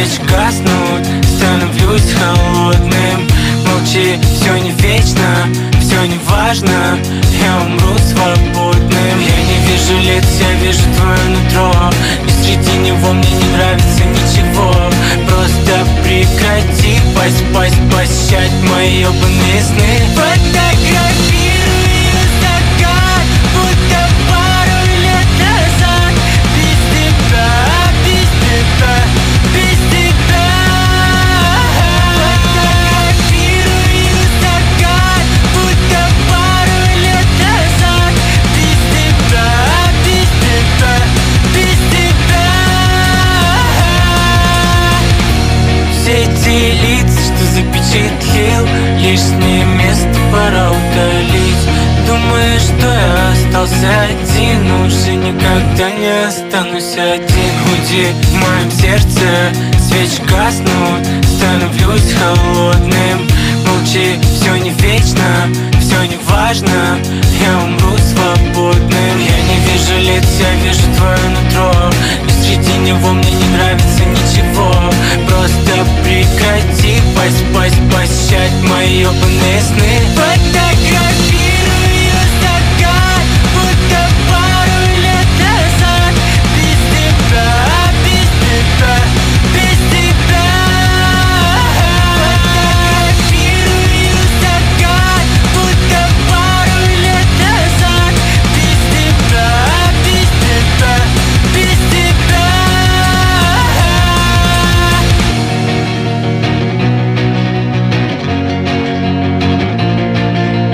свечи гаснут, становлюсь холодным. Молчи, все не вечно, все не важно, я умру свободным. Я не вижу лиц, я вижу твое нутро, и среди него мне не нравится ничего. Просто прекрати посещать мои ебаные сны. Фотографирую закат, будто пару лет назад. Без тебя, без тебя, без тебя. Фотографирую закат, будто пару лет назад. Без тебя, без тебя, без тебя. Все эти лица, что запечатлел, лишнее место пора удалить. Думаю, что я остался один, уже никогда не останусь один. Худи в моем сердце, свечи гаснут, становлюсь холодным. Молчи, все не вечно, все не важно, я умру свободным. Я не вижу лиц, я вижу твое нутро, и среди него мне не нравится ничего. Просто прекрати посещать мои ебаные сны.